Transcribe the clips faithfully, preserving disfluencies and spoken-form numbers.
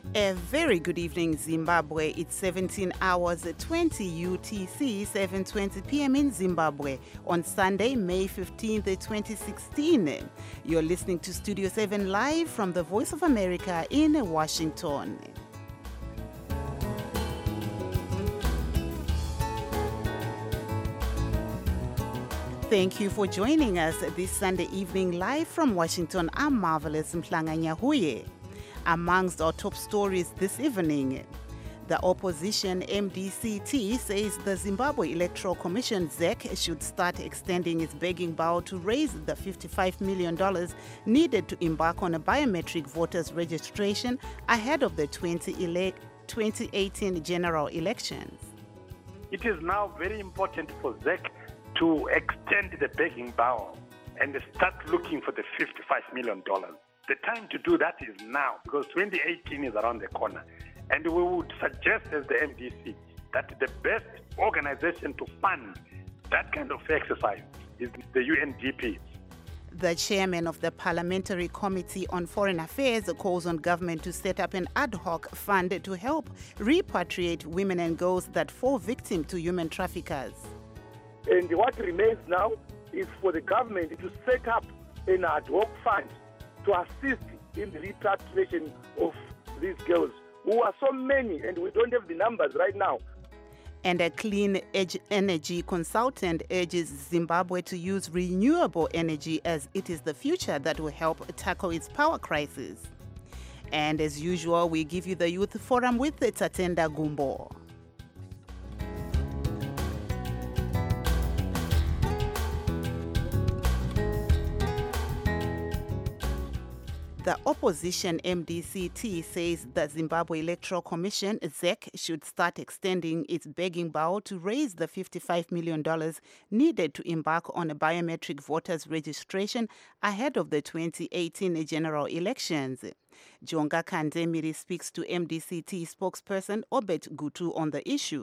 A very good evening, Zimbabwe. It's seventeen hours twenty U T C, seven twenty p m in Zimbabwe on Sunday, May fifteenth, twenty sixteen. You're listening to Studio seven live from the Voice of America in Washington. Thank you for joining us this Sunday evening live from Washington. I'm Marvelous Mhlanga-Nyahuye. Amongst our top stories this evening, the opposition M D C T says the Zimbabwe Electoral Commission Z E C should start extending its begging bowl to raise the fifty-five million dollars needed to embark on a biometric voters registration ahead of the twenty eighteen general elections. It is now very important for Z E C to extend the begging bowl and start looking for the fifty-five million dollars. The time to do that is now, because twenty eighteen is around the corner. And we would suggest as the M D C that the best organization to fund that kind of exercise is the U N D P. The chairman of the Parliamentary Committee on Foreign Affairs calls on government to set up an ad hoc fund to help repatriate women and girls that fall victim to human traffickers. And what remains now is for the government to set up an ad hoc fund to assist in the repatriation of these girls, who are so many, and we don't have the numbers right now. And a clean energy consultant urges Zimbabwe to use renewable energy as it is the future that will help tackle its power crisis. And as usual, we give you the Youth Forum with Tatenda Gumbo. The opposition M D C T says the Zimbabwe Electoral Commission Z E C should start extending its begging bowl to raise the fifty-five million dollars needed to embark on a biometric voters registration ahead of the twenty eighteen general elections. Jonga Kandemiri speaks to M D C T spokesperson Obet Gutu on the issue.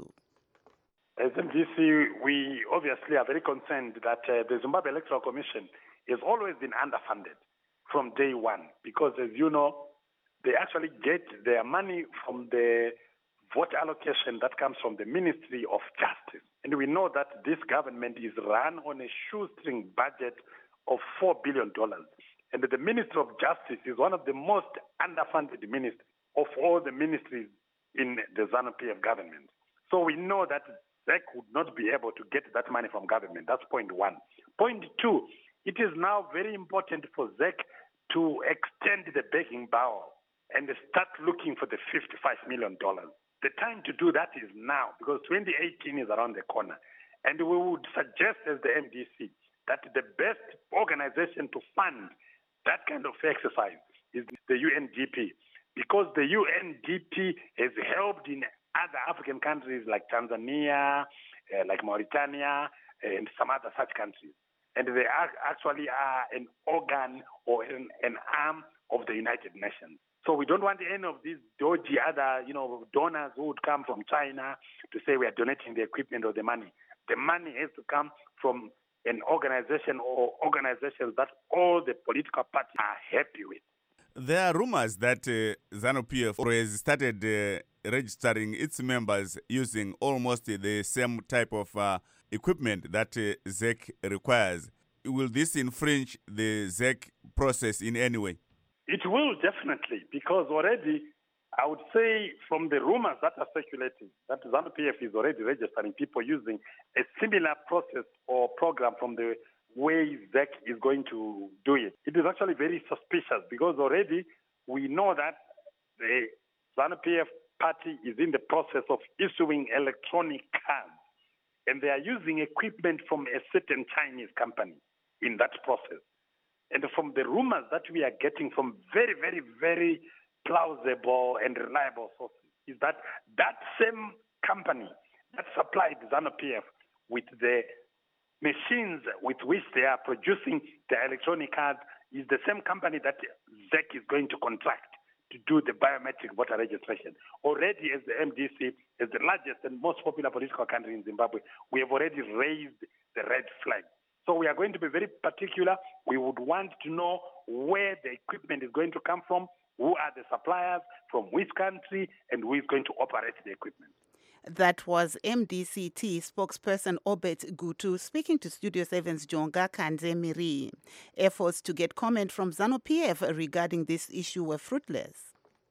As M D C, we obviously are very concerned that uh, the Zimbabwe Electoral Commission has always been underfunded from day one, because as you know, they actually get their money from the voter allocation that comes from the Ministry of Justice. And we know that this government is run on a shoestring budget of four billion dollars. And the Ministry of Justice is one of the most underfunded ministries of all the ministries in the ZANU-P F government. So we know that Z E C would not be able to get that money from government. That's point one. Point two, it is now very important for Z E C to extend the begging bowl and start looking for the fifty-five million dollars. The time to do that is now, because twenty eighteen is around the corner. And we would suggest as the M D C that the best organization to fund that kind of exercise is the U N D P, because the U N D P has helped in other African countries like Tanzania, uh, like Mauritania, and some other such countries. And they are actually are an organ or an, an arm of the United Nations. So we don't want any of these dodgy other, you know, donors who would come from China to say we are donating the equipment or the money. The money has to come from an organization or organizations that all the political parties are happy with. There are rumors that uh, ZANU-P F has started uh, registering its members using almost the same type of uh, equipment that uh, Z E C requires. Will this infringe the Z E C process in any way? It will definitely, because already I would say from the rumors that are circulating that ZANU-P F is already registering people using a similar process or program from the way Z E C is going to do it. It is actually very suspicious, because already we know that the ZANU-P F party is in the process of issuing electronic cards, and they are using equipment from a certain Chinese company in that process. And from the rumors that we are getting from very, very, very plausible and reliable sources, is that that same company that supplied ZANU-P F with the machines with which they are producing the electronic cards is the same company that Z E C is going to contract to do the biometric voter registration. Already, as the M D C, as the largest and most popular political country in Zimbabwe, we have already raised the red flag. So we are going to be very particular. We would want to know where the equipment is going to come from who are the suppliers, from which country, and who is going to operate the equipment. That was M D C T spokesperson Obet Gutu speaking to Studio seven's Jonga Kande Miri. Efforts to get comment from ZANU-P F regarding this issue were fruitless.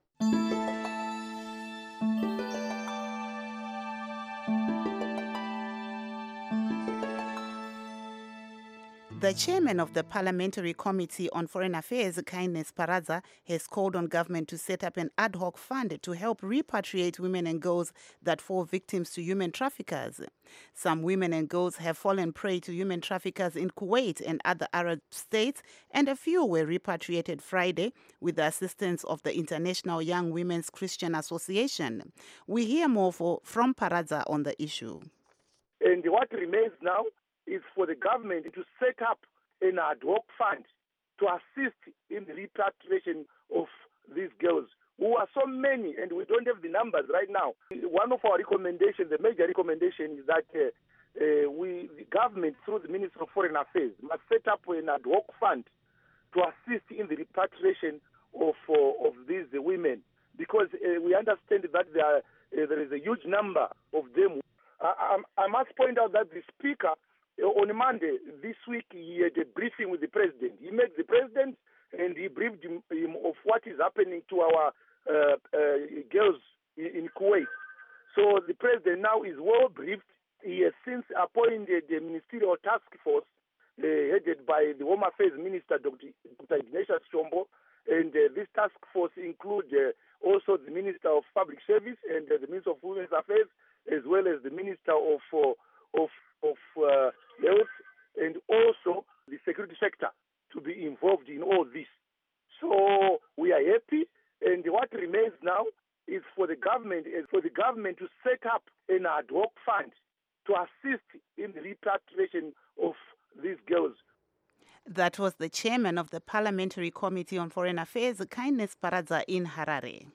The chairman of the Parliamentary Committee on Foreign Affairs, Kindness Paradza, has called on government to set up an ad hoc fund to help repatriate women and girls that fall victims to human traffickers. Some women and girls have fallen prey to human traffickers in Kuwait and other Arab states, and a few were repatriated Friday with the assistance of the International Young Women's Christian Association. We hear more for, from Paradza on the issue. And what remains now is for the government to set up an ad hoc fund to assist in the repatriation of these girls, who are so many, and we don't have the numbers right now. One of our recommendations, the major recommendation, is that uh, uh, we, the government, through the Ministry of Foreign Affairs, must set up an ad hoc fund to assist in the repatriation of uh, of these uh, women, because uh, we understand that there, are, uh, there is a huge number of them. I, I, I must point out that the Speaker, on Monday this week, he had a briefing with the president. He met the president and he briefed him, him of what is happening to our uh, uh, girls in, in Kuwait. So the president now is well briefed. He has since appointed a ministerial task force uh, headed by the Home Affairs Minister, Doctor Ignatius Chombo. And uh, this task force includes uh, also the Minister of Public Service and uh, the Minister of Women's Affairs, as well as the Minister of uh, of of uh, health, and also the security sector to be involved in all this. So we are happy, and what remains now is for the government is for the government to set up an ad hoc fund to assist in the repatriation of these girls. That was the chairman of the Parliamentary Committee on Foreign Affairs, Kindness Paradza, in Harare.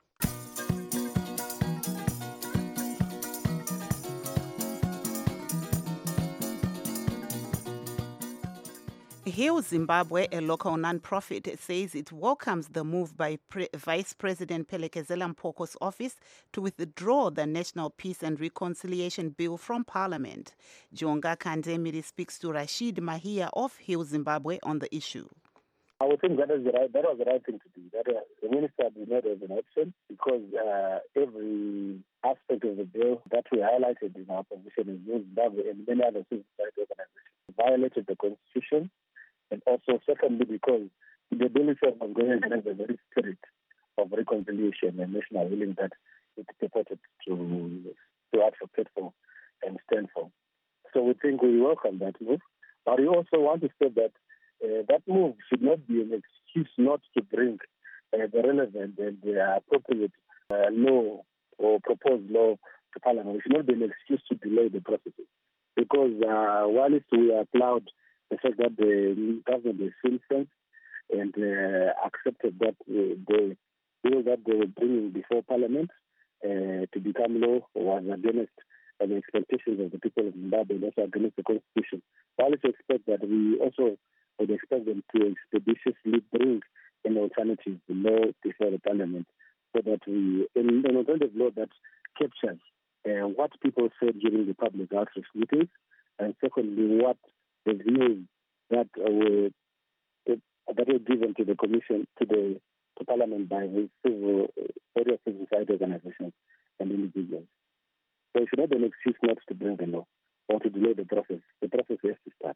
Heal Zimbabwe, a local non-profit, says it welcomes the move by Pre- Vice President Phelekezela Mpoko's office to withdraw the National Peace and Reconciliation Bill from Parliament. Jonga Kandemiri speaks to Rashid Mahia of Heal Zimbabwe on the issue. I would think that, is the right, that was the right thing to do. That uh, the minister did not have an option, because uh, every aspect of the bill that we highlighted in our position in Zimbabwe and many other civil society organizations violated the constitution. And also, secondly, because the bill itself was going against the very spirit of reconciliation and national healing that it purported to, to advocate for and stand for. So we think we welcome that move. But we also want to say that uh, that move should not be an excuse not to bring uh, the relevant and the appropriate uh, law or proposed law to Parliament. It should not be an excuse to delay the processes. Because uh, while we are proud the fact that the government is citizens and uh, accepted that uh, the bill that they were bringing before Parliament uh, to become law was against uh, the expectations of the people of Zimbabwe and also against the Constitution. While we expect that, we also would expect them to expeditiously bring an alternative law before the Parliament, so that we, an, an alternative law that captures uh, what people said during the public outreach meetings, and secondly, what the views that uh, were that were given to the Commission, to the to Parliament by the civil, uh, various civil society organizations and individuals. So it should not be an excuse not to bring the law or to delay the process. The process has to start.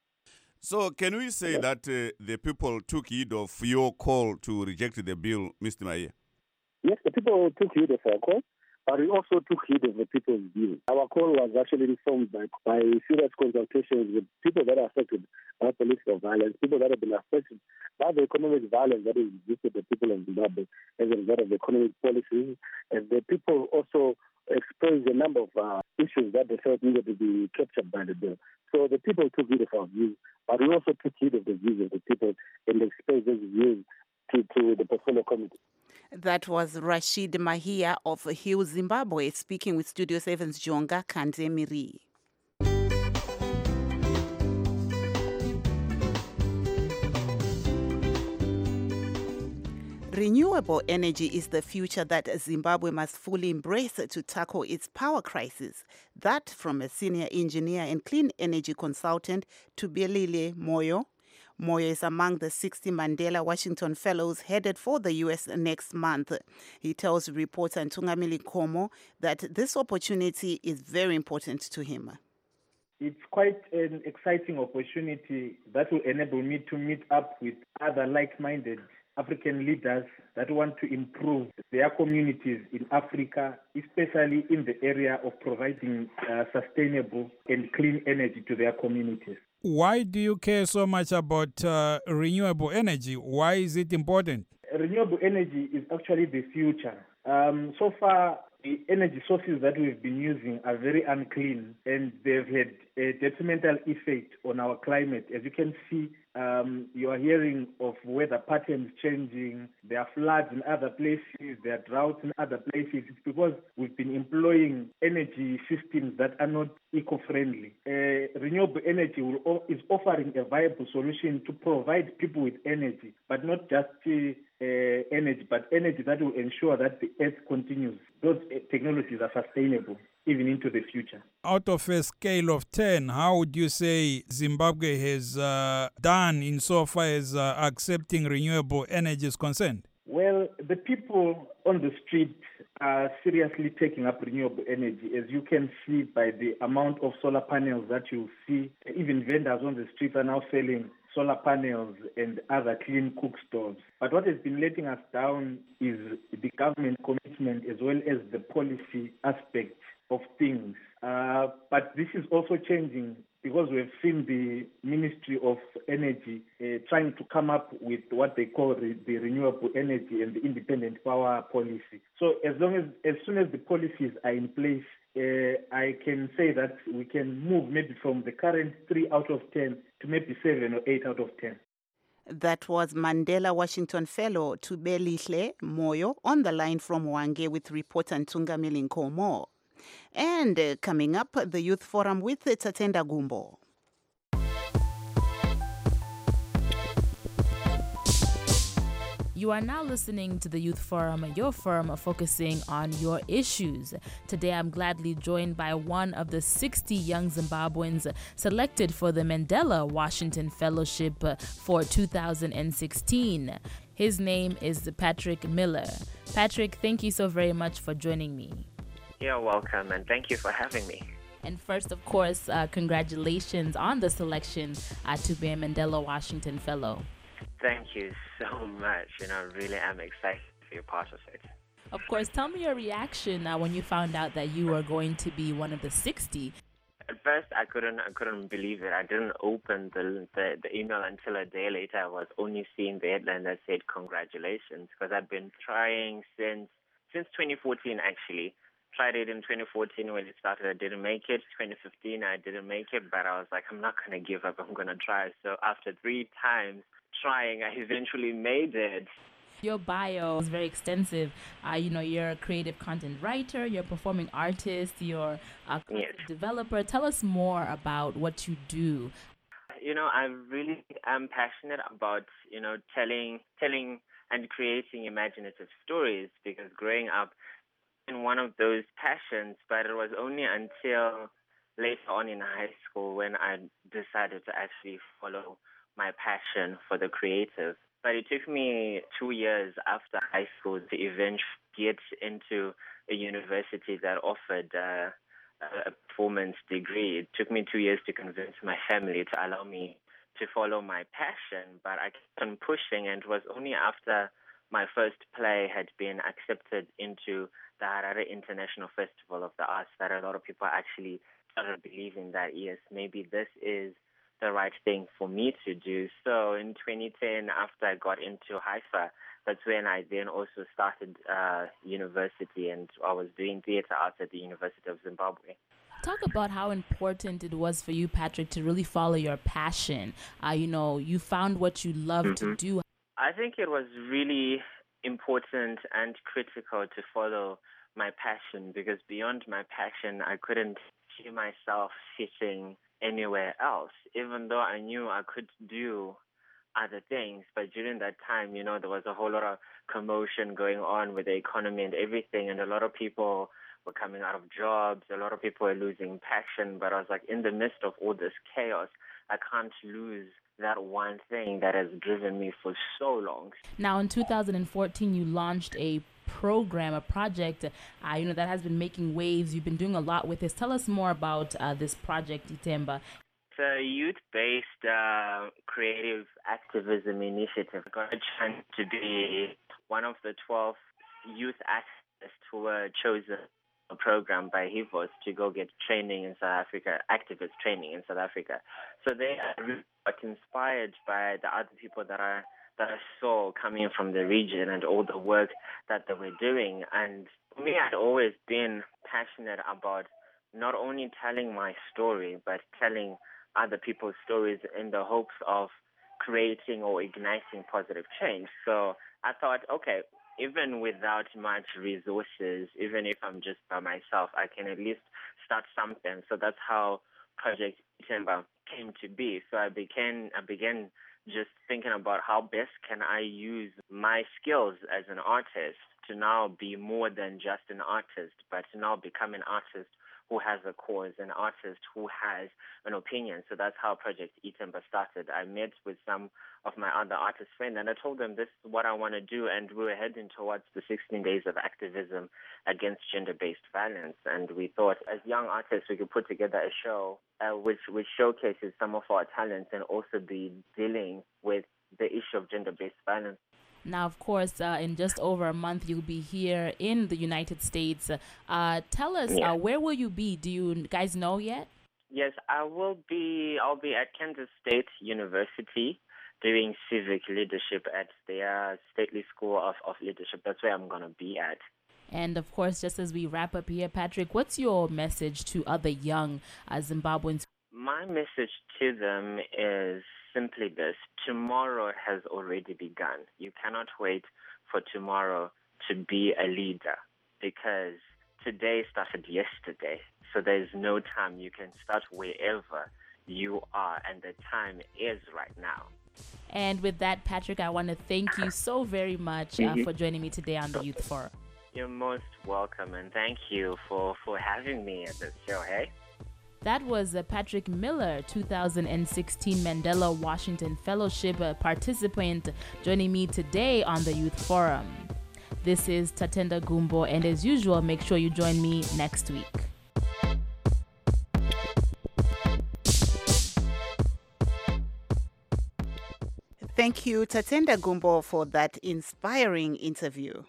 So can we say yeah. that uh, the people took heed of your call to reject the bill, Mister Mahia? Yes, the people took heed of our call. But we also took heed of the people's views. Our call was actually informed by, by serious consultations with people that are affected by political violence, people that have been affected by the economic violence that has existed the people of Zimbabwe as a result of economic policies. And the people also expressed a number of uh, issues that they felt needed to be captured by the bill. So the people took heed of our views, but we also took heed of the views of the people and expressed those views to, to the portfolio committee. That was Rashid Mahia of Heal Zimbabwe speaking with Studio seven's Jonga Kandemiri. Renewable energy is the future that Zimbabwe must fully embrace to tackle its power crisis. That from a senior engineer and clean energy consultant to Belile Moyo. Moyo is among the sixty Mandela Washington Fellows headed for the U S next month. He tells reporter Ntungamili Komo that this opportunity is very important to him. It's quite an exciting opportunity that will enable me to meet up with other like-minded African leaders that want to improve their communities in Africa, especially in the area of providing uh, sustainable and clean energy to their communities. Why do you care so much about uh, renewable energy? Why is it important? Renewable energy is actually the future. Um, so far, the energy sources that we've been using are very unclean and they've had a detrimental effect on our climate. As you can see, um, you are hearing of weather patterns changing. There are floods in other places. There are droughts in other places. It's because we've been employing energy systems that are not eco-friendly. Uh, renewable energy will, is offering a viable solution to provide people with energy, but not just uh, Uh, energy, but energy that will ensure that the earth continues. Those uh, technologies are sustainable even into the future. Out of a scale of ten, how would you say Zimbabwe has uh, done insofar as uh, accepting renewable energy is concerned? Well, the people on the street are seriously taking up renewable energy, as you can see by the amount of solar panels that you see. Even vendors on the street are now selling solar panels and other clean cook stoves. But what has been letting us down is the government commitment as well as the policy aspect of things. Uh, but this is also changing because we've seen the Ministry of Energy uh, trying to come up with what they call re- the renewable energy and the independent power policy. So as long as, as soon as the policies are in place, uh, I can say that we can move maybe from the current three out of ten to maybe seven or eight out of ten. That was Mandela Washington Fellow Tubelihle Moyo on the line from Hwange with reporter Ntungamili Nkomo. And uh, coming up, the Youth Forum with Tatenda Gumbo. You are now listening to the Youth Forum, your forum focusing on your issues. Today, I'm gladly joined by one of the sixty young Zimbabweans selected for the Mandela Washington Fellowship for two thousand sixteen. His name is Patrick Miller. Patrick, thank you so very much for joining me. You're welcome, and thank you for having me. And first, of course, uh, congratulations on the selection uh, to be a Mandela Washington Fellow. Thank you so much. You know, I really am excited to be a part of it. Of course, tell me your reaction uh, when you found out that you were going to be one of the sixty. At first, I couldn't, I couldn't believe it. I didn't open the, the the email until a day later. I was only seeing the headline that said congratulations, because I'd been trying since since twenty fourteen actually. Tried it in twenty fourteen when it started. I didn't make it. twenty fifteen, I didn't make it, but I was like, I'm not going to give up. I'm going to try. So after three times trying, I eventually made it. Your bio is very extensive. Uh, you know, you're a creative content writer, you're a performing artist, you're a yes. developer. Tell us more about what you do. You know, I really am passionate about, you know, telling, telling and creating imaginative stories, because growing up, in one of those passions, but it was only until later on in high school when I decided to actually follow my passion for the creative. But it took me two years after high school to eventually get into a university that offered uh, a performance degree. It took me two years to convince my family to allow me to follow my passion, but I kept on pushing, and it was only after my first play had been accepted into the Harare International Festival of the Arts that a lot of people actually started believing that, yes, maybe this is the right thing for me to do. So in twenty ten, after I got into Haifa, that's when I then also started uh, university, and I was doing theater arts at the University of Zimbabwe. Talk about how important it was for you, Patrick, to really follow your passion. Uh, you know, you found what you love Mm-hmm. to do. I think it was really important and critical to follow my passion, because beyond my passion, I couldn't see myself sitting anywhere else. Even though I knew I could do other things. But during that time, you know, there was a whole lot of commotion going on with the economy and everything, and a lot of people were coming out of jobs. A lot of people were losing passion. But I was like, in the midst of all this chaos, I can't lose that one thing that has driven me for so long. Now, in two thousand fourteen, you launched a program, a project, uh, you know, that has been making waves. You've been doing a lot with this. Tell us more about uh, this project, Ithemba. It's a youth-based uh, creative activism initiative. I got a chance to be one of the twelve youth activists who were chosen a program by HIVOS to go get training in South Africa, activist training in South Africa. So they are really inspired by the other people that I that I saw coming from the region and all the work that they were doing. And for me, I'd always been passionate about not only telling my story, but telling other people's stories in the hopes of creating or igniting positive change. So I thought, okay, even without much resources, even if I'm just by myself, I can at least start something. So that's how Project Ithemba came to be. So I began, I began just thinking about how best can I use my skills as an artist to now be more than just an artist, but to now become an artist who has a cause, an artist who has an opinion. So that's how Project Ithemba started. I met with some of my other artist friends, and I told them this is what I want to do, and we were heading towards the sixteen days of activism against gender-based violence. And we thought, as young artists, we could put together a show uh, which, which showcases some of our talents and also be dealing with the issue of gender-based violence. Now, of course, uh, in just over a month, you'll be here in the United States. Uh, tell us, yeah. uh, where will you be? Do you guys know yet? Yes, I will be. I'll be at Kansas State University doing civic leadership at their Stately School of, of Leadership. That's where I'm going to be at. And of course, just as we wrap up here, Patrick, what's your message to other young uh, Zimbabweans? My message to them is simply this: tomorrow has already begun. You cannot wait for tomorrow to be a leader, because today started yesterday. So there's no time. You can start wherever you are, and the time is right now. And with that, Patrick, I want to thank you so very much uh, mm-hmm. for joining me today on the Youth Forum. You're most welcome, and thank you for, for having me at this show, hey? That was uh, Patrick Miller, two thousand sixteen Mandela Washington Fellowship uh, participant, joining me today on the Youth Forum. This is Tatenda Gumbo, and as usual, make sure you join me next week. Thank you, Tatenda Gumbo, for that inspiring interview.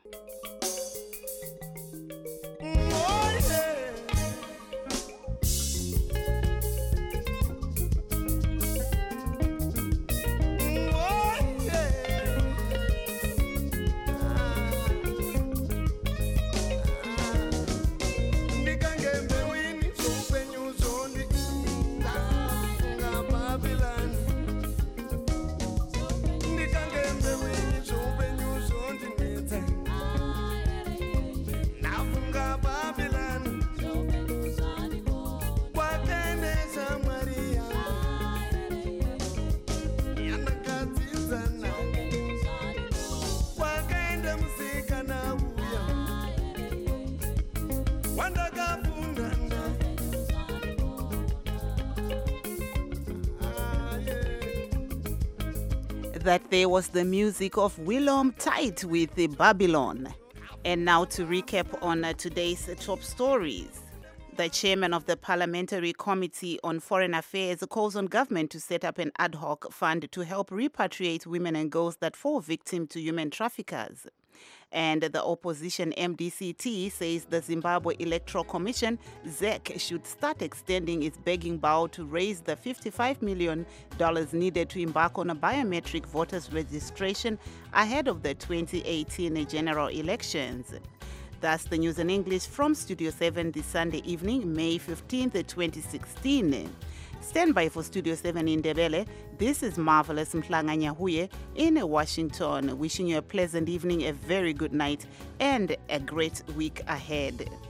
That there was the music of Willem Tite with the Babylon. And now to recap on uh, today's top stories. The chairman of the Parliamentary Committee on Foreign Affairs calls on government to set up an ad hoc fund to help repatriate women and girls that fall victim to human traffickers. And the opposition M D C T says the Zimbabwe Electoral Commission, Z E C, should start extending its begging bowl to raise the fifty-five million dollars needed to embark on a biometric voters registration ahead of the twenty eighteen general elections. That's the news in English from Studio seven this Sunday evening, May fifteenth, twenty sixteen. Stand by for Studio seven in Ndebele. This is Marvelous Mhlanga-Nyahuye in Washington, wishing you a pleasant evening, a very good night, and a great week ahead.